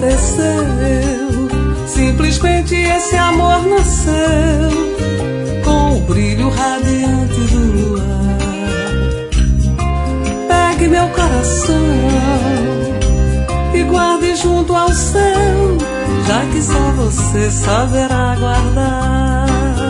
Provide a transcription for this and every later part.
aconteceu. Simplesmente esse amor nasceu com o brilho radiante do luar. Pegue meu coração e guarde junto ao céu, já que só você saberá guardar.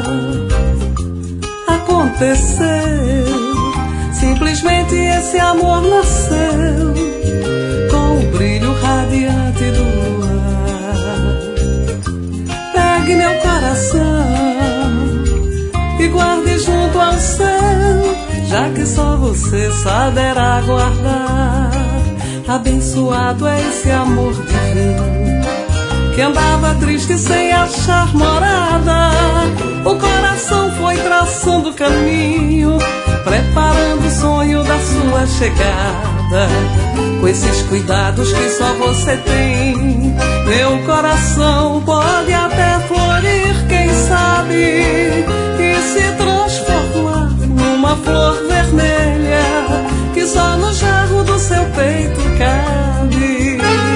Aconteceu, simplesmente esse amor nasceu com o brilho radiante do luar. Pegue meu coração e guarde junto ao céu, já que só você saberá guardar. Abençoado é esse amor divino que andava triste sem achar morada. O coração foi traçando caminho, preparando o sonho da sua chegada. Com esses cuidados que só você tem, meu coração pode até florir, quem sabe, e se transformar numa flor vermelha que só no jarro do seu peito cabe.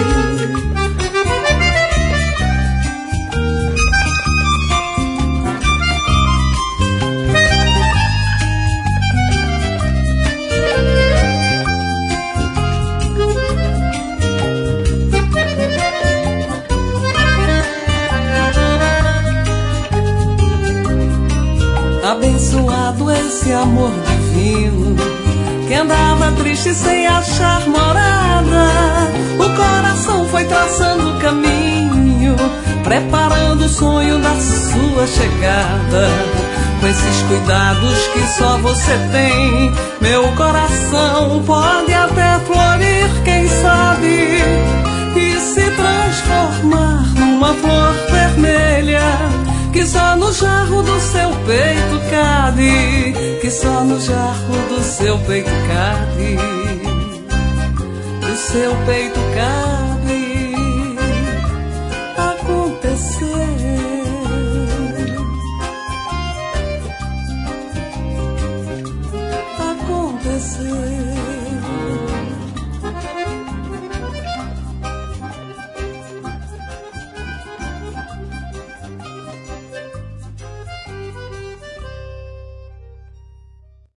Abençoado esse amor divino que andava triste sem achar morada. O coração foi traçando caminho, preparando o sonho da sua chegada. Com esses cuidados que só você tem, meu coração pode até florir, quem sabe, e se transformar numa flor vermelha que só no jarro do seu peito cabe, que só no jarro do seu peito cabe, do seu peito cabe.